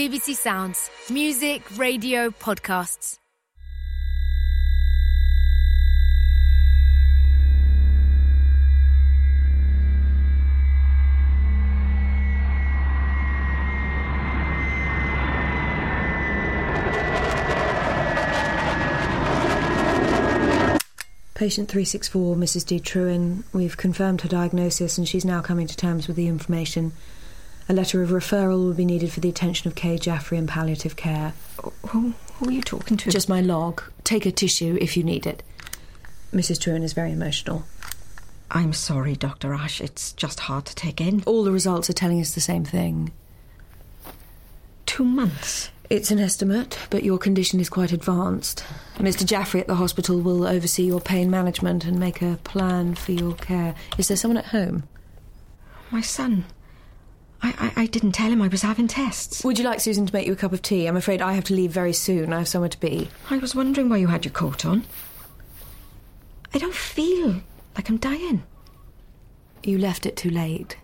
BBC Sounds. Music, radio, podcasts. Patient 364, Mrs. D. Trewin. We've confirmed her diagnosis and she's now coming to terms with the information. A letter of referral will be needed for the attention of Kay Jaffrey in palliative care. Who are you talking to? Just my log. Take a tissue if you need it. Mrs. Trewin is very emotional. I'm sorry, Dr. Ash. It's just hard to take in. All the results are telling us the same thing. 2 months? It's an estimate, but your condition is quite advanced. Mr. Jaffrey at the hospital will oversee your pain management and make a plan for your care. Is there someone at home? My son. I didn't tell him I was having tests. Would you like Susan to make you a cup of tea? I'm afraid I have to leave very soon. I have somewhere to be. I was wondering why you had your coat on. I don't feel like I'm dying. You left it too late.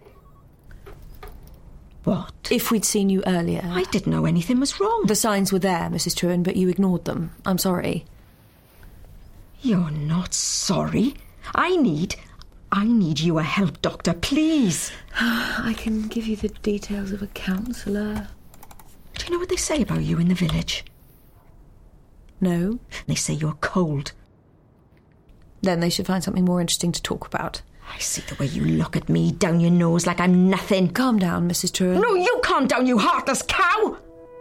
What? If we'd seen you earlier... I didn't know anything was wrong. The signs were there, Mrs. Trewin, but you ignored them. I'm sorry. You're not sorry. I need your help, Doctor, please. I can give you the details of a counsellor. Do you know what they say about you in the village? No. They say you're cold. Then they should find something more interesting to talk about. I see the way you look at me down your nose like I'm nothing. Calm down, Mrs. Trewin. No, you calm down, you heartless cow!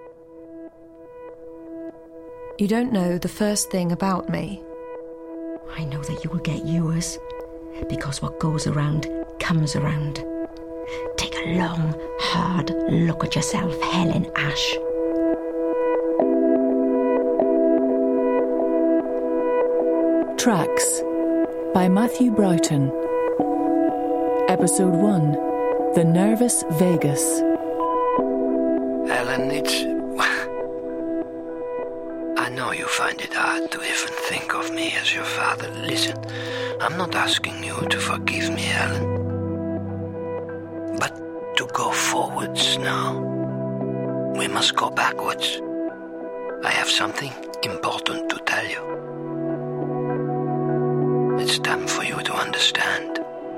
You don't know the first thing about me. I know that you will get yours, because what goes around comes around. Take a long, hard look at yourself, Helen Ash. Tracks by Matthew Broughton. Episode 1, The Nervous Vegas. Helen, I know you find it hard to even think of me as your father. Listen, I'm not asking you to forgive me, Helen. But to go forwards now. We must go backwards. I have something important to tell you. It's time for you to understand.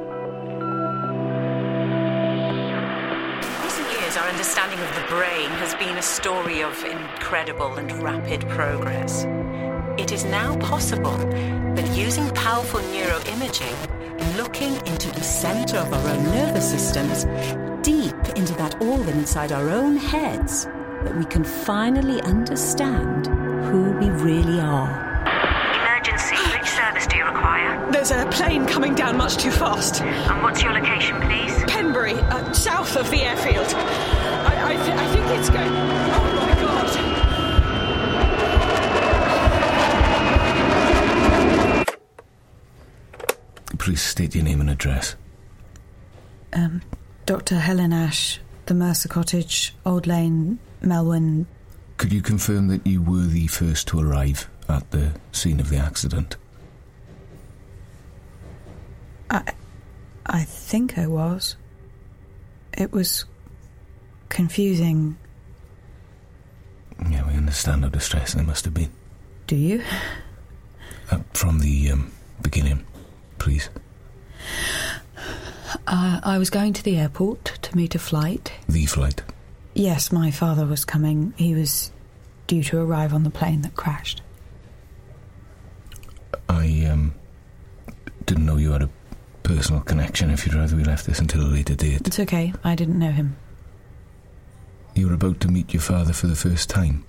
Our understanding of the brain has been a story of incredible and rapid progress. It is now possible that using powerful neuroimaging, looking into the centre of our own nervous systems, deep into that organ inside our own heads, that we can finally understand who we really are. Emergency, which service do you require? There's a plane coming down much too fast. And what's your location, please? Penbury, south of the airfield. I think it's going... Oh, my God. Please state your name and address. Dr. Helen Ash, the Mercer Cottage, Old Lane, Melwyn. Could you confirm that you were the first to arrive at the scene of the accident? I think I was. It was confusing. Yeah, we understand how distressing it must have been. Do you? From the beginning, please. I was going to the airport to meet a flight. The flight? Yes, my father was coming. He was due to arrive on the plane that crashed. I didn't know you had a personal connection. If you'd rather we left this until a later date. It's okay, I didn't know him. You were about to meet your father for the first time?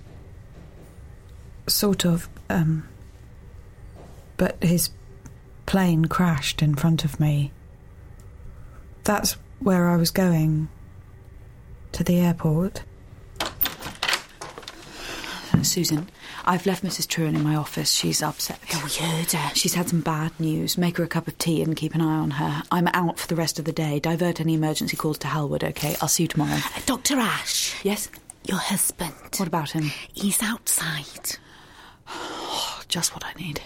Sort of, but his plane crashed in front of me. That's where I was going. To the airport. Susan, I've left Mrs. Trewin in my office. She's upset. Oh, we heard her. She's had some bad news. Make her a cup of tea and keep an eye on her. I'm out for the rest of the day. Divert any emergency calls to Halwood, OK? I'll see you tomorrow. Dr. Ash. Yes? Your husband. What about him? He's outside. Just what I need.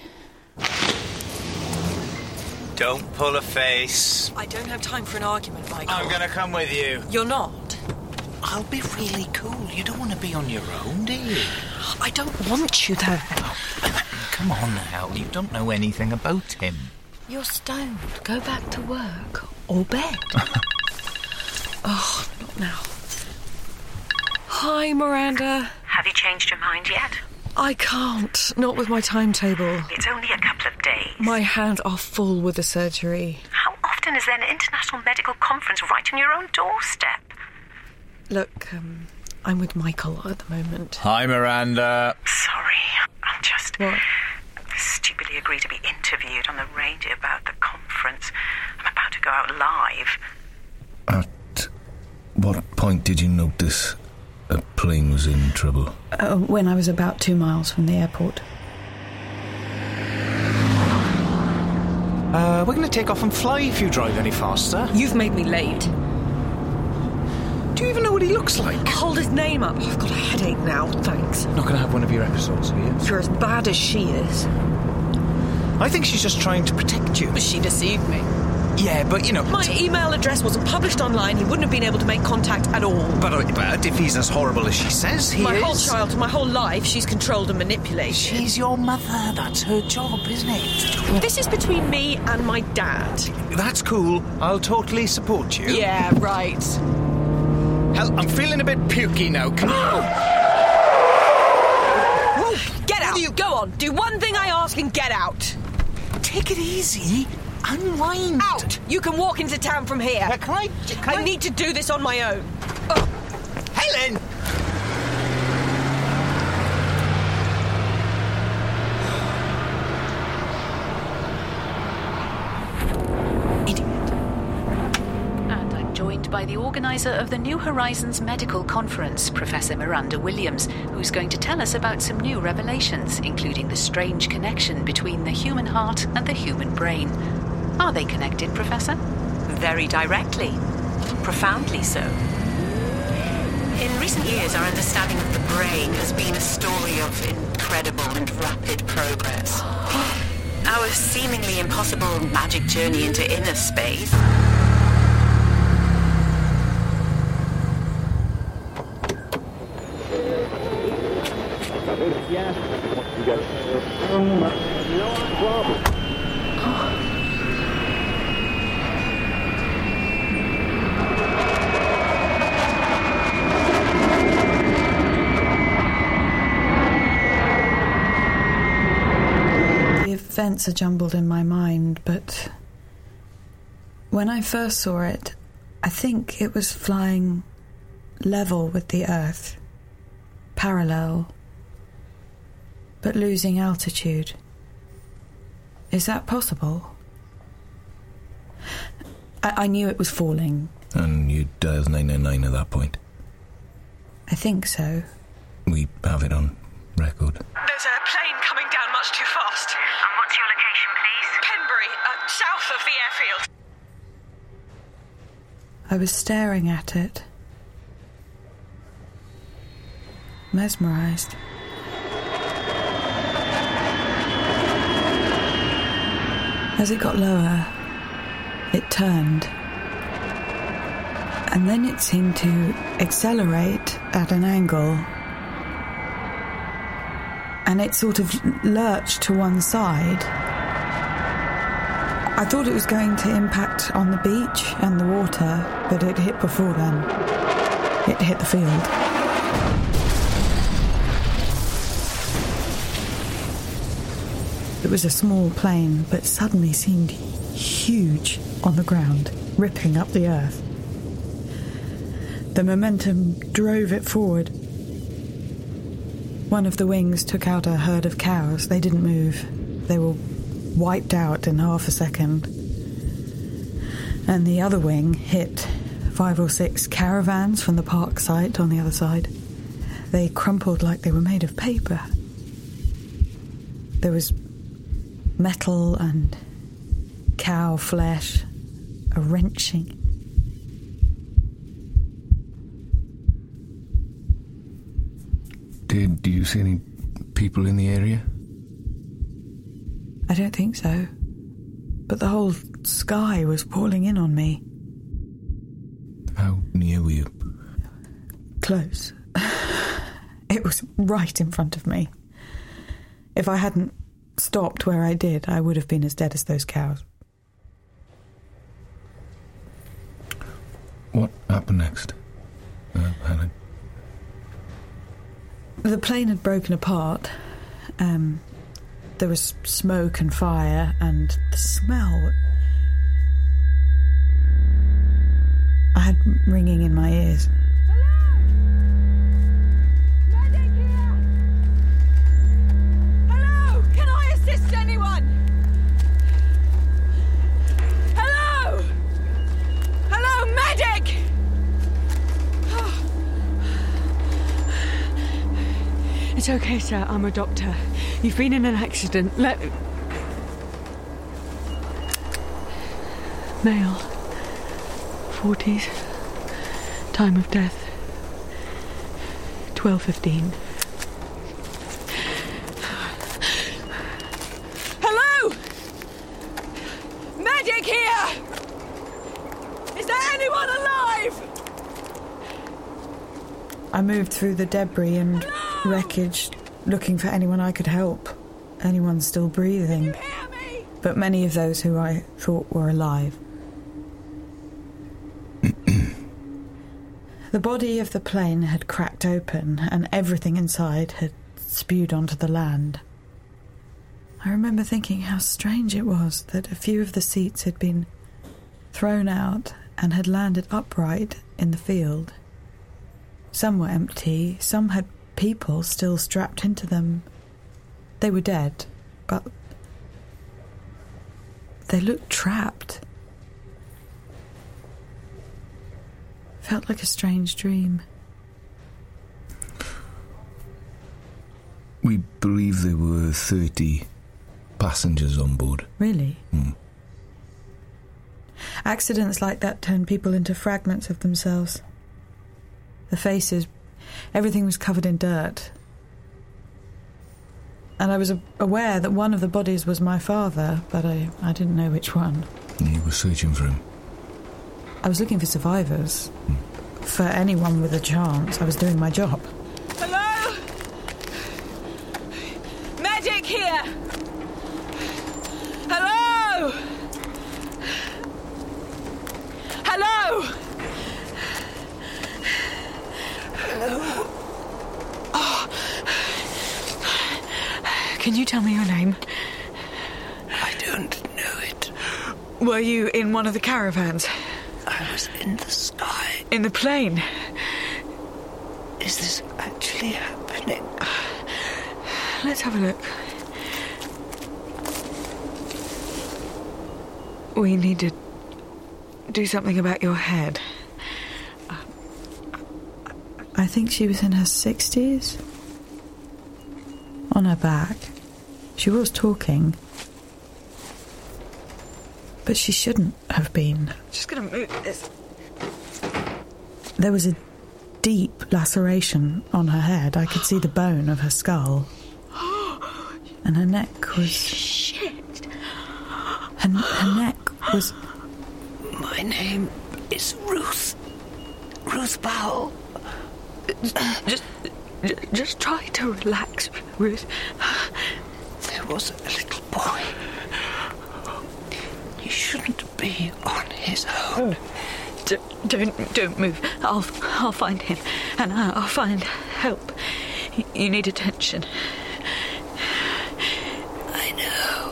Don't pull a face. I don't have time for an argument, Michael. I'm going to come with you. You're not. I'll be really cool. You don't want to be on your own, do you? I don't want you there. Come on now, you don't know anything about him. You're stoned. Go back to work. Or bed. Oh, not now. Hi, Miranda. Have you changed your mind yet? I can't. Not with my timetable. It's only a couple of days. My hands are full with the surgery. How often is there an international medical conference right on your own doorstep? Look, I'm with Michael at the moment. Hi, Miranda. Sorry, I'm just... What? Stupidly agreed to be interviewed on the radio about the conference. I'm about to go out live. At what point did you notice a plane was in trouble? When I was about 2 miles from the airport. We're going to take off and fly if you drive any faster. You've made me late. Do you even know what he looks like? Hold his name up. I've got a headache now, thanks. Not going to have one of your episodes, are you? You're as bad as she is. I think she's just trying to protect you. She deceived me. Yeah, but, you know... My email address wasn't published online. He wouldn't have been able to make contact at all. But if he's as horrible as she says he is... My whole childhood, my whole life, she's controlled and manipulated. She's your mother. That's her job, isn't it? This is between me and my dad. That's cool. I'll totally support you. Yeah, right. Hell, I'm feeling a bit pukey now. Can Whoa, get out! Go on, do one thing I ask and get out. Take it easy. Unwind. Out! You can walk into town from here. I need to do this on my own. Helen! And I'm joined by the organiser of the New Horizons Medical Conference, Professor Miranda Williams, who's going to tell us about some new revelations, including the strange connection between the human heart and the human brain. Are they connected, Professor? Very directly. Profoundly so. In recent years, our understanding of the brain has been a story of incredible and rapid progress. Our seemingly impossible magic journey into inner space. Events are jumbled in my mind, but when I first saw it, I think it was flying level with the Earth, parallel, but losing altitude. Is that possible? I knew it was falling. And you dialed 999 at that point? I think so. We have it on record. There's a plane coming down much too fast. And what's your location, please? Penbury, south of the airfield. I was staring at it, mesmerised. As it got lower, it turned. And then it seemed to accelerate at an angle. And it sort of lurched to one side. I thought it was going to impact on the beach and the water, but it hit before then. It hit the field. It was a small plane, but suddenly seemed huge on the ground, ripping up the earth. The momentum drove it forward. One of the wings took out a herd of cows. They didn't move. They were wiped out in half a second. And the other wing hit 5 or 6 caravans from the park site on the other side. They crumpled like they were made of paper. There was metal and cow flesh, a wrenching. Did you see any people in the area? I don't think so. But the whole sky was pouring in on me. How near were you? close. It was right in front of me. If I hadn't stopped where I did, I would have been as dead as those cows. What happened next, Helen? The plane had broken apart. There was smoke and fire, and the smell. I had ringing in my ears. Hello! Can I assist anyone? Hello! Hello, medic! It's okay, sir. I'm a doctor. You've been in an accident. Male. 40s. Time of death. 12:15. Hello! Medic here! Is there anyone alive? I moved through the debris and wreckage, looking for anyone I could help. Anyone still breathing. But many of those who I thought were alive. The body of the plane had cracked open, and everything inside had spewed onto the land. I remember thinking how strange it was that a few of the seats had been thrown out and had landed upright in the field. Some were empty, some had people still strapped into them. They were dead, but they looked trapped. Felt like a strange dream. We believe there were 30 passengers on board. Really? Accidents like that turn people into fragments of themselves. The faces, everything was covered in dirt. And I was aware that one of the bodies was my father, but I didn't know which one. You were searching for him? I was looking for survivors. For anyone with a chance. I was doing my job. Hello? Medic here! Hello? Hello? Hello? Oh. Can you tell me your name? I don't know it. Were you in one of the caravans? I was in the sky. In the plane? Is this actually happening? Let's have a look. We need to do something about your head. I think she was in her 60s. On her back. She was talking. But she shouldn't have been. Just gonna move this. There was a deep laceration on her head. I could see the bone of her skull. And her neck was... Shit! Her neck was... My name is Ruth. Ruth Powell. Just try to relax, Ruth. There was a little boy. He shouldn't be on his own. Don't move. I'll find him, and I'll find help. You need attention. I know.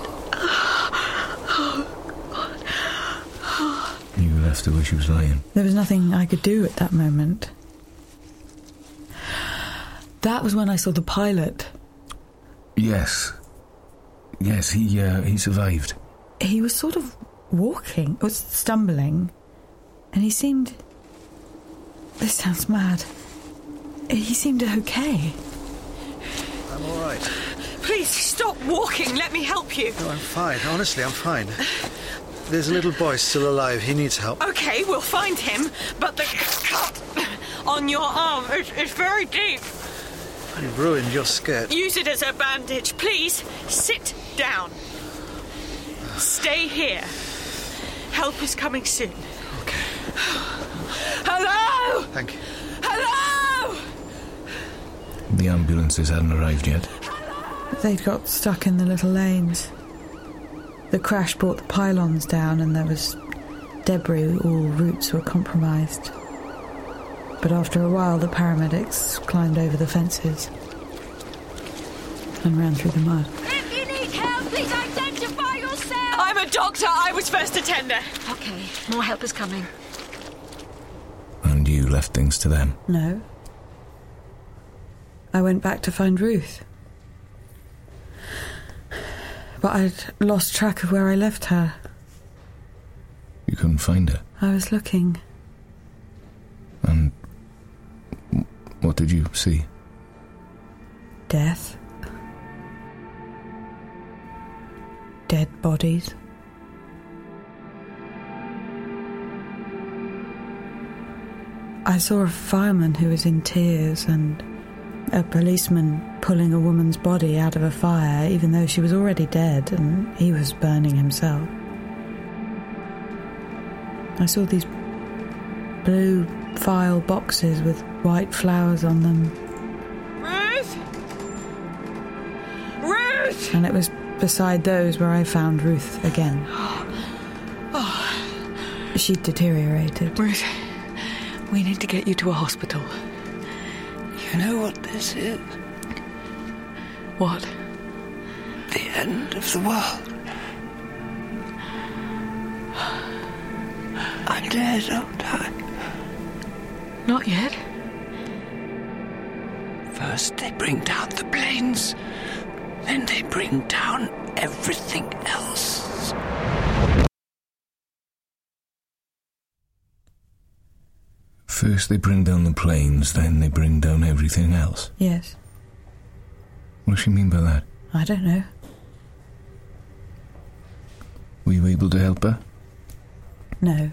Oh, God. You left her where she was lying. There was nothing I could do at that moment. That was when I saw the pilot. Yes. Yes, he survived. He was sort of walking, or stumbling, and he seemed... This sounds mad. He seemed okay. I'm all right. Please, stop walking. Let me help you. No, I'm fine. Honestly, I'm fine. There's a little boy still alive. He needs help. Okay, we'll find him, but the cut on your arm is very deep. You ruined your skirt. Use it as a bandage. Please, sit down. Stay here. Help is coming soon. Okay. Hello! Thank you. Hello! The ambulances hadn't arrived yet. They'd got stuck in the little lanes. The crash brought the pylons down and there was debris. All routes were compromised. But after a while, the paramedics climbed over the fences and ran through the mud. If you need help, please identify yourself! I'm a doctor. I was first attender. Okay, more help is coming. And you left things to them? No. I went back to find Ruth. But I'd lost track of where I left her. You couldn't find her? I was looking. And what did you see? Death. Dead bodies. I saw a fireman who was in tears and a policeman pulling a woman's body out of a fire, even though she was already dead and he was burning himself. I saw these blue file boxes with white flowers on them. Ruth! Ruth! And it was beside those where I found Ruth again. She'd deteriorated. Ruth, we need to get you to a hospital. You know what this is? What? The end of the world. I'm dead, aren't I? Not yet. First they bring down the planes, then they bring down everything else. First they bring down the planes, then they bring down everything else? Yes. What does she mean by that? I don't know. Were you able to help her? No.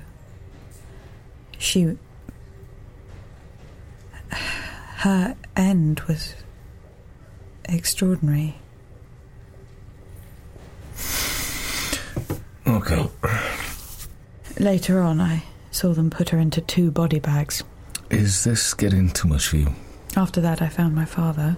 Her end was extraordinary. Okay. Later on, I saw them put her into 2 body bags. Is this getting too much for you? After that, I found my father.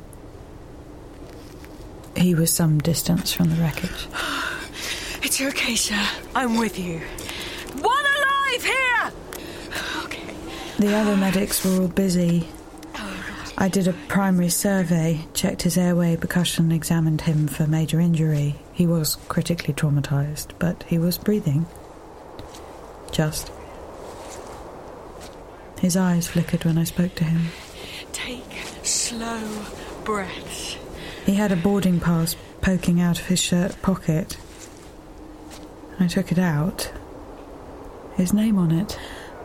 He was some distance from the wreckage. It's okay, sir. I'm with you. One alive here! Okay. The other medics were all busy. I did a primary survey, checked his airway, percussion, examined him for major injury. He was critically traumatised, but he was breathing. Just. His eyes flickered when I spoke to him. Take slow breaths. He had a boarding pass poking out of his shirt pocket. I took it out. His name on it.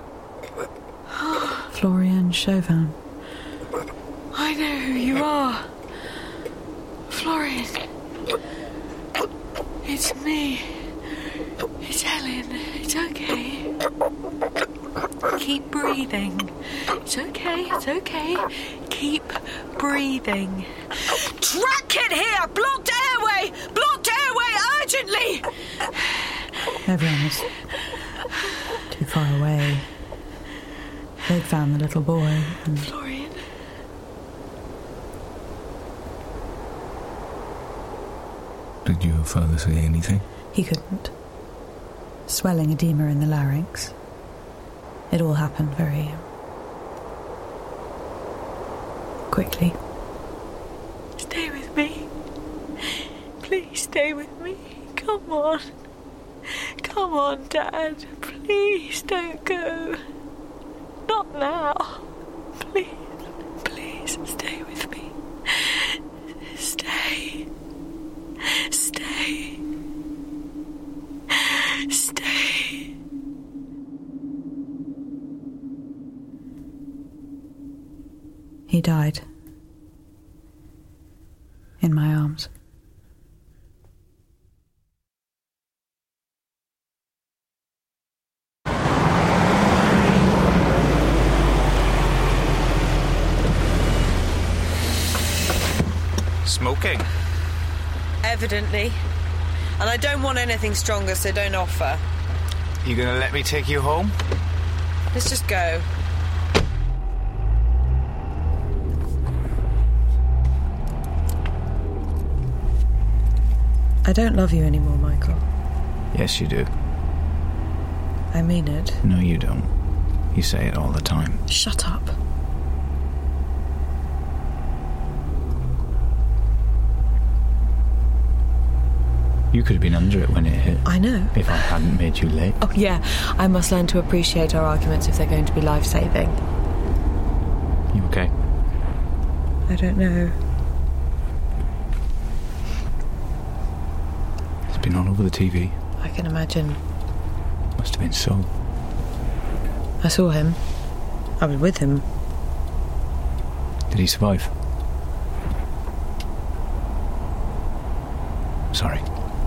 Florian Chauvin. I know who you are. Florian. It's me. It's Helen. It's okay. Keep breathing. It's okay, it's okay. Keep breathing. Track it here! Blocked airway! Blocked airway urgently! Everyone was too far away. They'd found the little boy and... Florian. Did your father say anything? He couldn't. Swelling edema in the larynx. It all happened very... quickly. Stay with me. Please stay with me. Come on. Come on, Dad. Please don't go. Not now. Please, please stay with me. Stay. Stay. Stay. He died. In my arms. Smoking? Evidently. And I don't want anything stronger, so don't offer. You gonna let me take you home? Let's just go. I don't love you anymore, Michael. Yes, you do. I mean it. No, you don't. You say it all the time. Shut up. You could have been under it when it hit. I know. If I hadn't made you late. Oh, yeah. I must learn to appreciate our arguments if they're going to be life-saving. You okay? I don't know. It's been all over the TV. I can imagine. Must have been so. I saw him. I was with him. Did he survive? Sorry.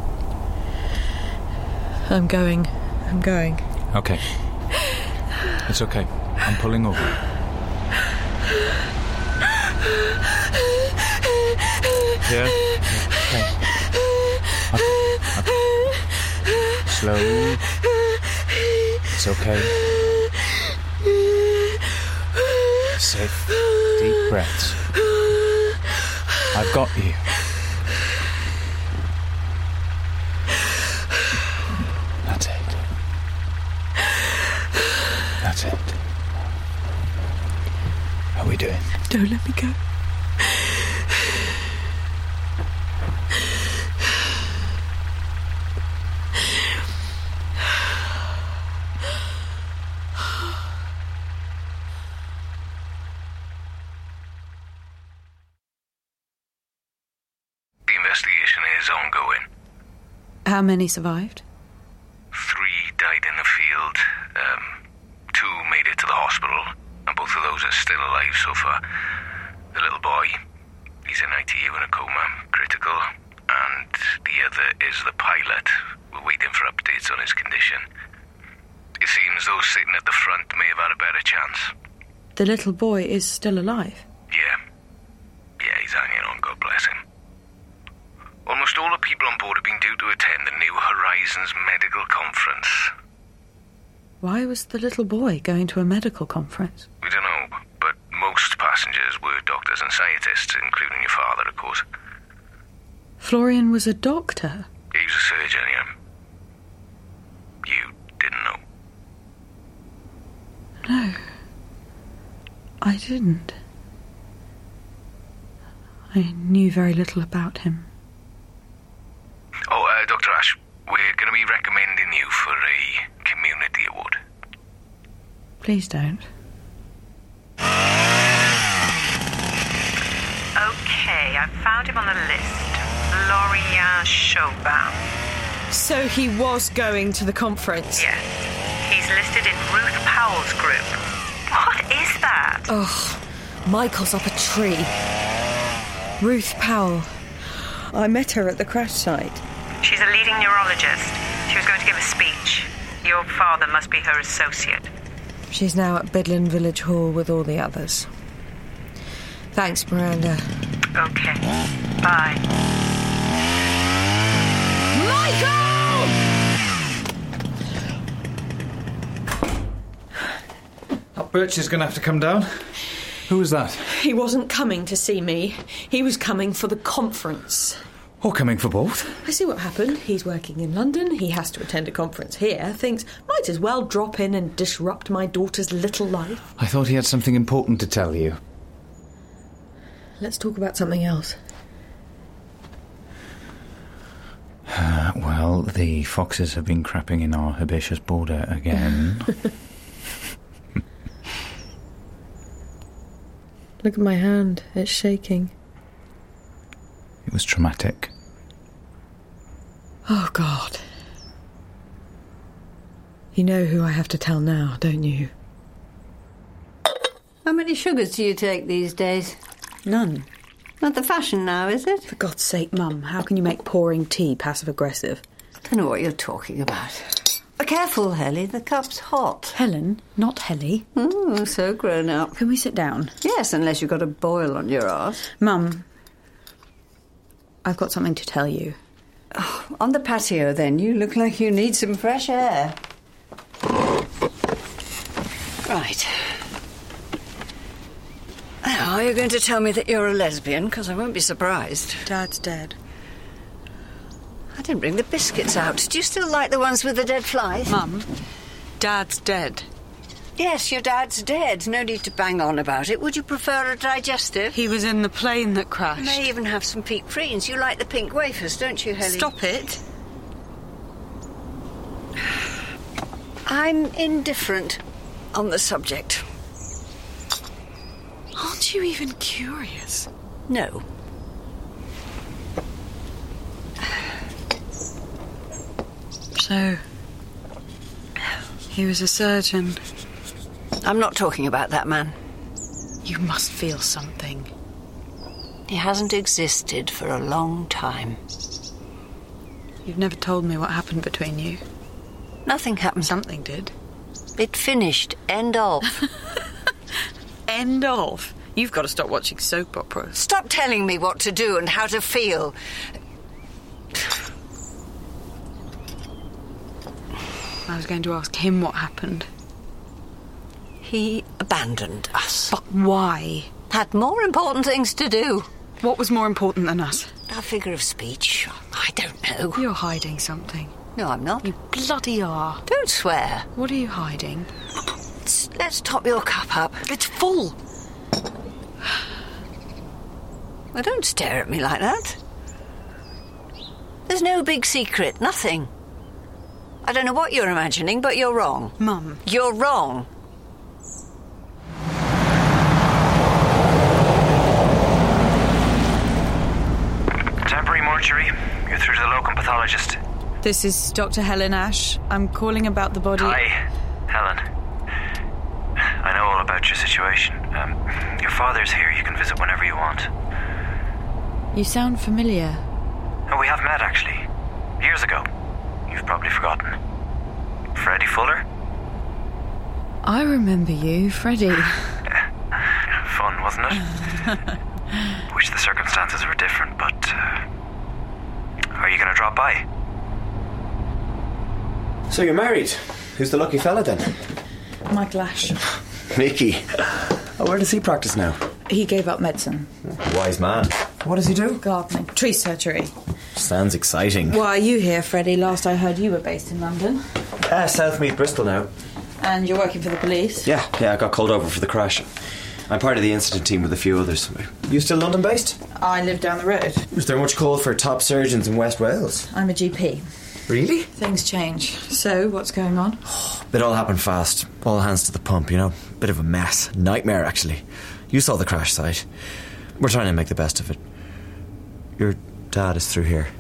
I'm going. Okay. It's okay. I'm pulling over. Yeah? Okay. Slowly. It's okay. Safe. Deep breaths. I've got you. That's it. That's it. How are we doing? Don't let me go. The investigation is ongoing. How many survived? 3 died in the field. 2 made it to the hospital, and both of those are still alive so far. The little boy, he's in ITU in a coma, critical, and the other is the pilot. We're waiting for updates on his condition. It seems those sitting at the front may have had a better chance. The little boy is still alive? Yeah, he's hanging on, God bless him. Almost all the people on board have been due to attend the New Horizons medical conference. Why was the little boy going to a medical conference? We don't know, but most passengers were doctors and scientists, including your father, of course. Florian was a doctor? He was a surgeon, yeah. You didn't know? No. I didn't. I knew very little about him. Oh, Dr. Ash, we're going to be recommending you for a community award. Please don't. Okay, I've found him on the list. Florian Chauvin. So he was going to the conference? Yes. He's listed in Ruth Powell's group. What is that? Oh, Michael's up a tree. Ruth Powell. I met her at the crash site. She's a leading neurologist. She was going to give a speech. Your father must be her associate. She's now at Bidlin Village Hall with all the others. Thanks, Miranda. Okay. Bye. Michael! Birch is going to have to come down. Who was that? He wasn't coming to see me. He was coming for the conference. Or coming for both? I see what happened. He's working in London. He has to attend a conference here. Thinks, might as well drop in and disrupt my daughter's little life. I thought he had something important to tell you. Let's talk about something else. Well, the foxes have been crapping in our herbaceous border again. Look at my hand. It's shaking. It was traumatic. Oh, God. You know who I have to tell now, don't you? How many sugars do you take these days? None. Not the fashion now, is it? For God's sake, Mum, how can you make pouring tea passive-aggressive? I don't know what you're talking about. Careful, Helly, the cup's hot. Helen, not Helly. Oh, so grown up. Can we sit down? Yes, unless you've got a boil on your arse. Mum, I've got something to tell you. Oh, on the patio, then. You look like you need some fresh air. Right. Now, are you going to tell me that you're a lesbian? Because I won't be surprised. Dad's dead. I didn't bring the biscuits out. Do you still like the ones with the dead flies? Mum, Dad's dead. Yes, your dad's dead. No need to bang on about it. Would you prefer a digestive? He was in the plane that crashed. You may even have some peak preens. You like the pink wafers, don't you, Helly? Stop it. I'm indifferent on the subject. Aren't you even curious? No. So, he was a surgeon. I'm not talking about that man. You must feel something. He hasn't existed for a long time. You've never told me what happened between you. Nothing happened. Something did. It finished. End of. End of? You've got to stop watching soap operas. Stop telling me what to do and how to feel. I was going to ask him what happened. He abandoned us. But why? Had more important things to do. What was more important than us? Our figure of speech. I don't know. You're hiding something. No, I'm not. You bloody are. Don't swear. What are you hiding? Let's top your cup up. It's full. Well, don't stare at me like that. There's no big secret. Nothing. I don't know what you're imagining, but you're wrong. Mum. You're wrong. Temporary mortuary. You're through to the locum pathologist. This is Dr. Helen Ash. I'm calling about the body... Hi, Helen. I know all about your situation. Your father's here. You can visit whenever you want. You sound familiar. Oh, we have met, actually. Years ago. You've probably forgotten. Freddie Fuller? I remember you, Freddie. Fun, wasn't it? Wish the circumstances were different, but... are you going to drop by? So you're married. Who's the lucky fella, then? Michael Ash. Mickey. Oh, where does he practice now? He gave up medicine. Wise man. What does he do? Gardening. Tree surgery. Sounds exciting. Why are you here, Freddie? Last I heard you were based in London. Southmead, Bristol now. And you're working for the police? Yeah, I got called over for the crash. I'm part of the incident team with a few others. You still London-based? I live down the road. Was there much call for top surgeons in West Wales? I'm a GP. Really? Things change. So, what's going on? It all happened fast. All hands to the pump, you know. Bit of a mess. Nightmare, actually. You saw the crash site. We're trying to make the best of it. Your dad is through here.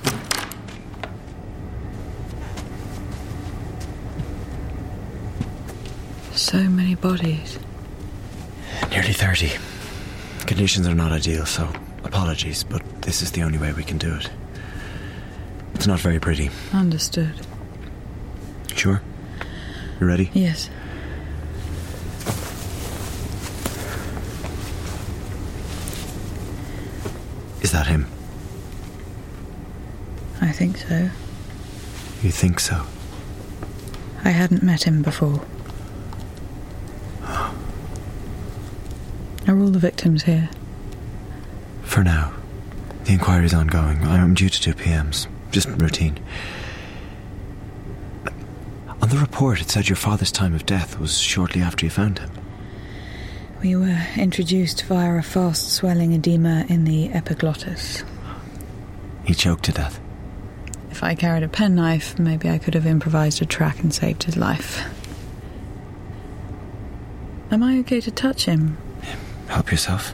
So many bodies. Nearly 30. Conditions are not ideal, so apologies, but this is the only way we can do it. It's not very pretty. Understood. Sure? You ready? Yes. Is that him? I think so. You think so? I hadn't met him before. Are all the victims here? For now. The inquiry's ongoing. I'm due to do PMs. Just routine. On the report, it said your father's time of death was shortly after you found him. We were introduced via a fast swelling edema in the epiglottis. He choked to death. If I carried a penknife, maybe I could have improvised a track and saved his life. Am I okay to touch him? Help yourself.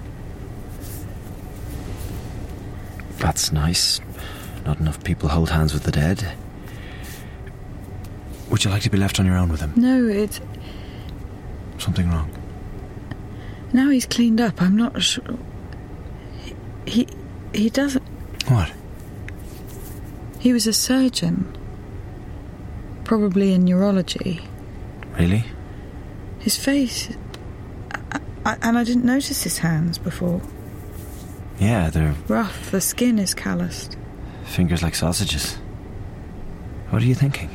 That's nice. Not enough people hold hands with the dead. Would you like to be left on your own with him? No, it's... Something wrong? Now he's cleaned up, I'm not sure... He doesn't... What? He was a surgeon. Probably in neurology. Really? His face... And I didn't notice his hands before. Yeah, they're... rough, the skin is calloused. Fingers like sausages. What are you thinking?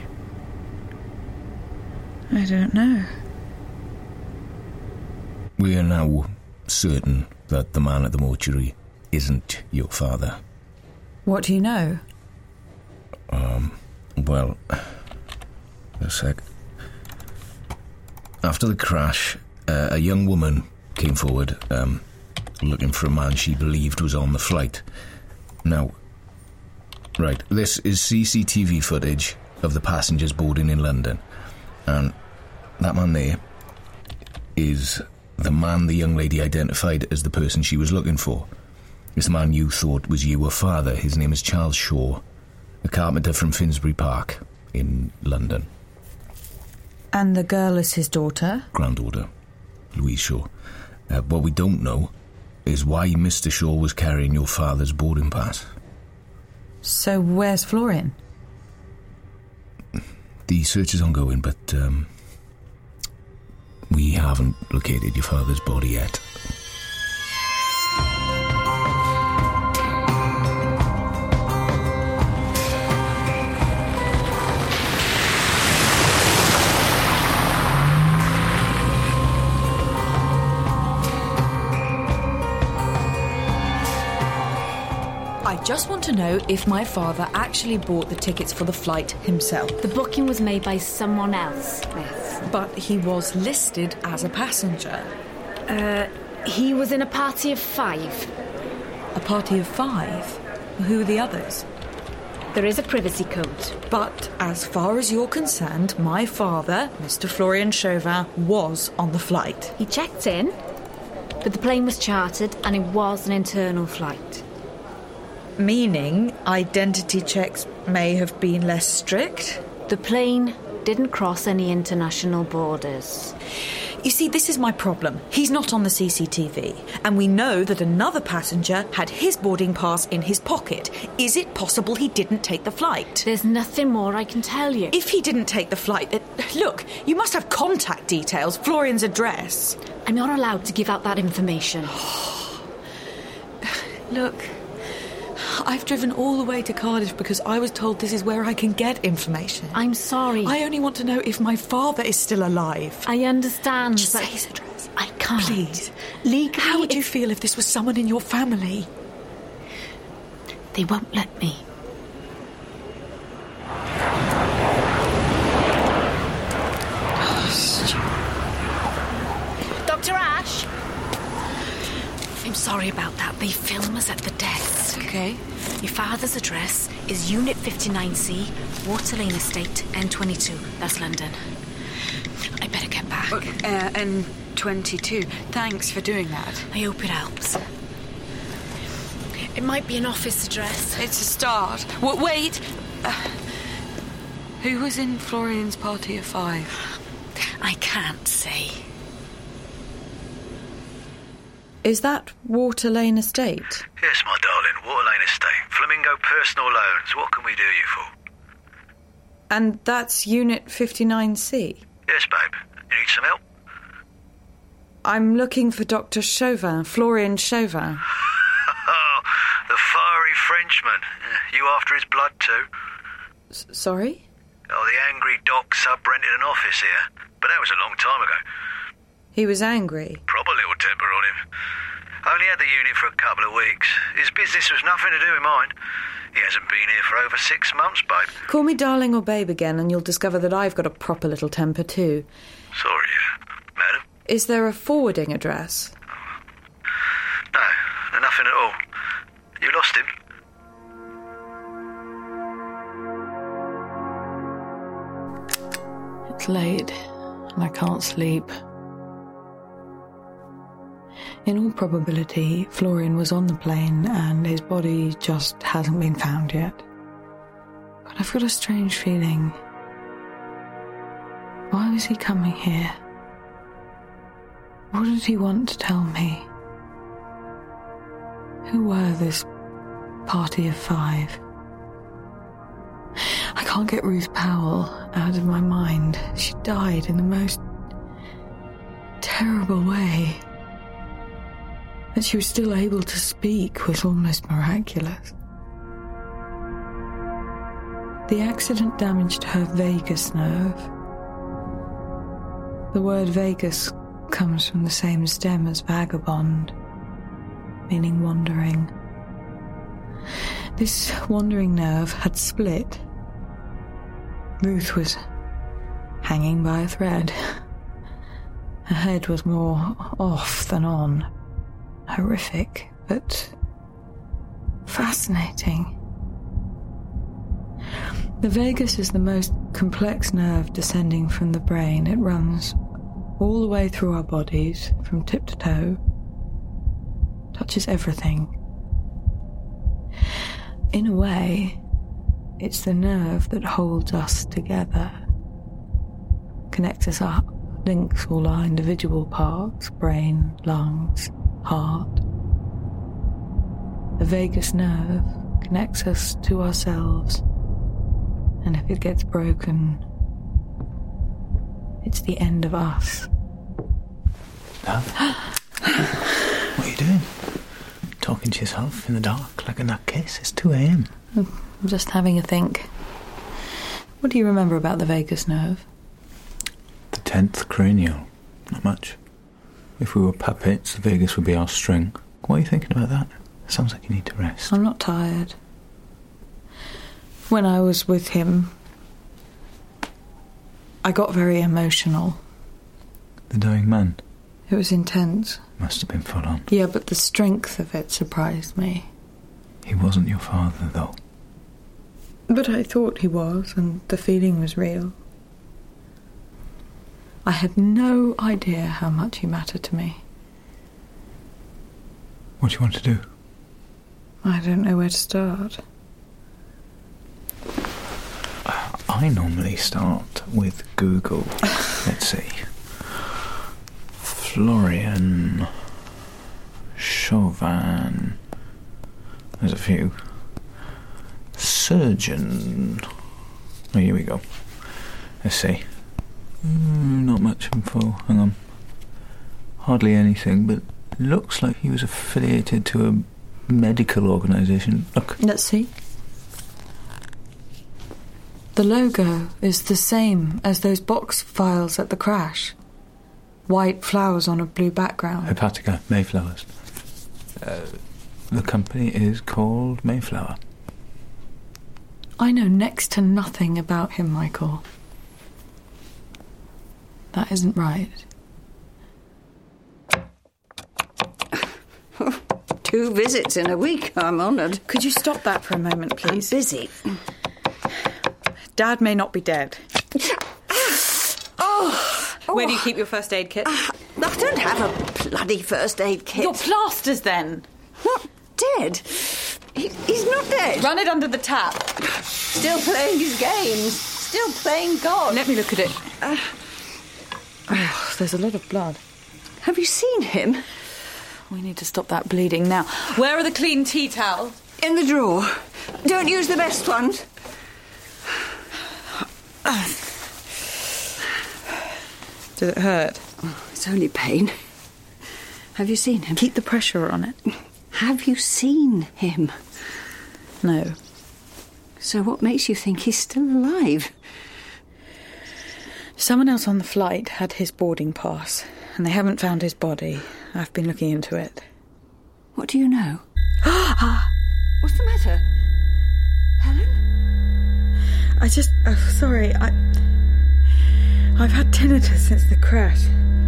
I don't know. We are now certain that the man at the mortuary isn't your father. What do you know? Well, a sec. After the crash, a young woman came forward, looking for a man she believed was on the flight. Now, right, this is CCTV footage of the passengers boarding in London. And that man there is the man the young lady identified as the person she was looking for. It's the man you thought was your father. His name is Charles Shaw, a carpenter from Finsbury Park in London. And the girl is his daughter? Granddaughter, Louise Shaw. What we don't know is why Mr. Shaw was carrying your father's boarding pass. So where's Florian? The search is ongoing, but we haven't located your father's body yet. I just want to know if my father actually bought the tickets for the flight himself. The booking was made by someone else, Beth. But he was listed as a passenger. He was in a party of 5. A party of 5? Who are the others? There is a privacy code. But as far as you're concerned, my father, Mr. Florian Chauvin, was on the flight. He checked in, but the plane was chartered and it was an internal flight. Meaning identity checks may have been less strict? The plane didn't cross any international borders. You see, this is my problem. He's not on the CCTV, and we know that another passenger had his boarding pass in his pocket. Is it possible he didn't take the flight? There's nothing more I can tell you. If he didn't take the flight, look, you must have contact details, Florian's address. I'm not allowed to give out that information. Look, I've driven all the way to Cardiff because I was told this is where I can get information. I'm sorry. I only want to know if my father is still alive. I understand, Just but say his address. I can't. Please. Legally, how would you feel if this was someone in your family? They won't let me. Dr. Ash? I'm sorry about that. They film us at the desk. Okay. Your father's address is Unit 59C, Water Lane Estate, N22. That's London. I better get back. N22. Thanks for doing that. I hope it helps. It might be an office address. It's a start. Wait! Who was in Florian's party of 5? I can't say. Is that Water Lane Estate? Yes, my darling, Water Lane Estate. Flamingo Personal Loans. What can we do you for? And that's Unit 59C? Yes, babe. You need some help? I'm looking for Dr. Chauvin, Florian Chauvin. Oh, the fiery Frenchman. You after his blood too? Sorry? Oh, the angry doc sub-rented an office here. But that was a long time ago. He was angry? Proper little temper on him. Only had the unit for a couple of weeks. His business was nothing to do with mine. He hasn't been here for over 6 months, babe. Call me darling or babe again and you'll discover that I've got a proper little temper too. Sorry, madam. Is there a forwarding address? No, nothing at all. You lost him? It's late and I can't sleep. In all probability, Florian was on the plane and his body just hasn't been found yet. But I've got a strange feeling. Why was he coming here? What did he want to tell me? Who were this party of 5? I can't get Ruth Powell out of my mind. She died in the most terrible way. That she was still able to speak was almost miraculous. The accident damaged her vagus nerve. The word vagus comes from the same stem as vagabond, meaning wandering. This wandering nerve had split Ruth was hanging by a thread. Her head was more off than on. Horrific, but fascinating. The vagus is the most complex nerve descending from the brain. It runs all the way through our bodies, from tip to toe, touches everything. In a way, it's the nerve that holds us together, connects us up, links all our individual parts, brain, lungs, heart. The vagus nerve connects us to ourselves, and if it gets broken, it's the end of us. Love? What are you doing? Talking to yourself in the dark like a nutcase? It's 2 a.m. I'm just having a think. What do you remember about the vagus nerve? The 10th cranial. Not much. If we were puppets, the vagus would be our string. What are you thinking about that? It sounds like you need to rest. I'm not tired. When I was with him, I got very emotional. The dying man? It was intense. Must have been full on. Yeah, but the strength of it surprised me. He wasn't your father, though. But I thought he was, and the feeling was real. I had no idea how much he mattered to me. What do you want to do? I don't know where to start. I normally start with Google. Let's see. Florian Chauvin. There's a few. Surgeon. Oh, here we go. Let's see. Not much info. Hang on. Hardly anything, but looks like he was affiliated to a medical organisation. Look. Let's see. The logo is the same as those box files at the crash. White flowers on a blue background. Hepatica, Mayflowers. The company is called Mayflower. I know next to nothing about him, Michael. That isn't right. 2 visits in a week. I'm honoured. Could you stop that for a moment, please? I'm busy. Dad may not be dead. Where do you keep your first aid kit? I don't have a bloody first aid kit. Your plasters, then. Not dead. He's not dead. Run it under the tap. Still playing his games. Still playing God. Let me look at it. There's a lot of blood. Have you seen him? We need to stop that bleeding now. Where are the clean tea towels? In the drawer. Don't use the best ones. Does it hurt? It's only pain. Have you seen him? Keep the pressure on it. Have you seen him? No. So what makes you think he's still alive? Someone else on the flight had his boarding pass, and they haven't found his body. I've been looking into it. What do you know? What's the matter? Helen? Sorry, I've had tinnitus since the crash.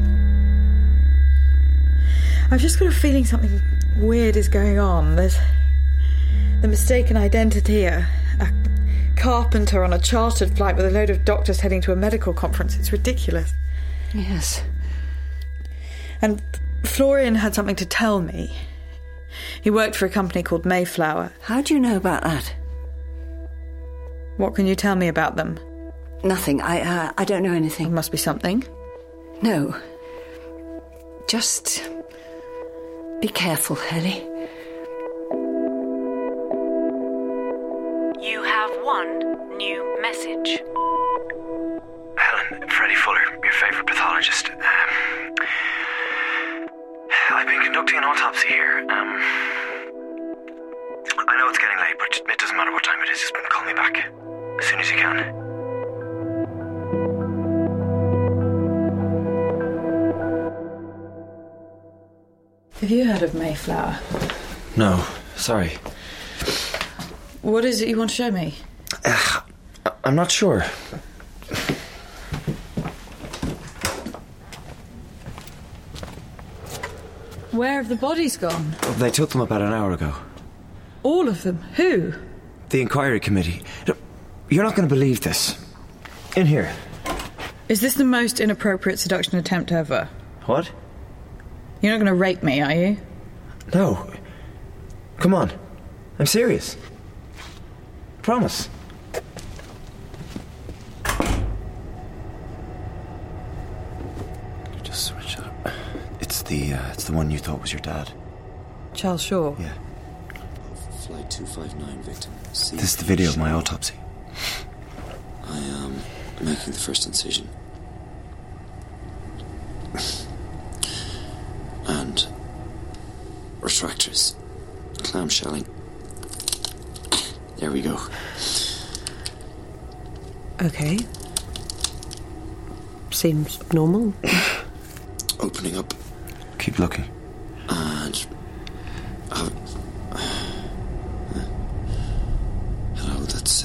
I've just got a feeling something weird is going on. There's the mistaken identity, a carpenter on a chartered flight with a load of doctors heading to a medical conference. It's ridiculous. Yes. And Florian had something to tell me. He worked for a company called Mayflower. How do you know about that? What can you tell me about them? Nothing. I don't know anything. There must be something. No. Just be careful, Ellie. You have one new message. Helen, Freddie Fuller, your favourite pathologist. I've been conducting an autopsy here. I know it's getting late, but it doesn't matter what time it is. Just call me back as soon as you can. Have you heard of Mayflower? No, sorry. What is it you want to show me? I'm not sure. Where have the bodies gone? They took them about an hour ago. All of them? Who? The inquiry committee. You're not going to believe this. In here. Is this the most inappropriate seduction attempt ever? What? You're not going to rape me, are you? No. Come on. I'm serious. Promise. Just switch it up. It's the one you thought was your dad. Charles Shaw? Yeah. Flight 259 victim. This is the video of my autopsy. I am making the first incision. And retractors. Clamshelling. There we go. Okay. Seems normal. Opening up. Keep looking. And... hello, that's...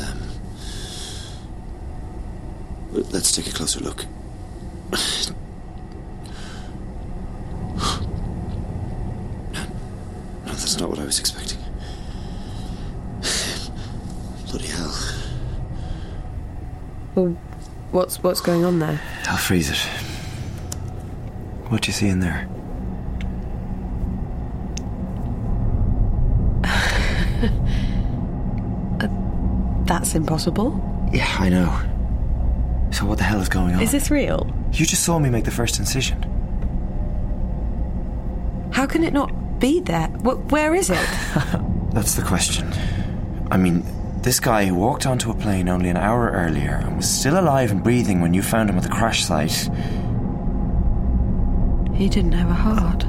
let's take a closer look. No, that's not what I was expecting. Bloody hell. Well, what's going on there? I'll freeze it. What do you see in there? That's impossible. Yeah, I know. So what the hell is going on? Is this real? You just saw me make the first incision. How can it not be there? Where is it? That's the question. I mean, this guy who walked onto a plane only an hour earlier and was still alive and breathing when you found him at the crash site. He didn't have a heart.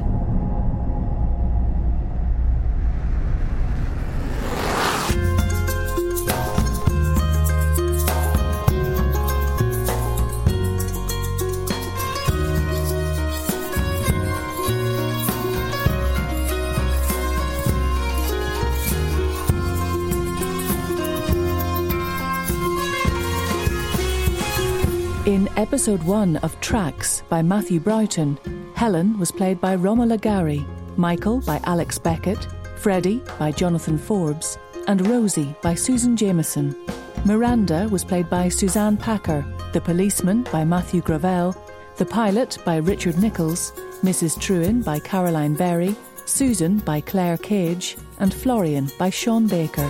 In episode 1 of Tracks by Matthew Broughton, Helen was played by Romola Gari, Michael by Alex Beckett, Freddie by Jonathan Forbes, and Rosie by Susan Jameson. Miranda was played by Suzanne Packer, the policeman by Matthew Gravel, the pilot by Richard Nichols, Mrs. Trewin by Caroline Berry, Susan by Claire Cage, and Florian by Sean Baker.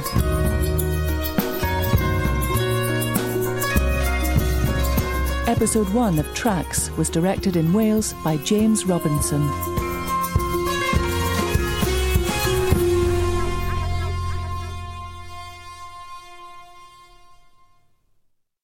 Episode 1 of Tracks was directed in Wales by James Robinson.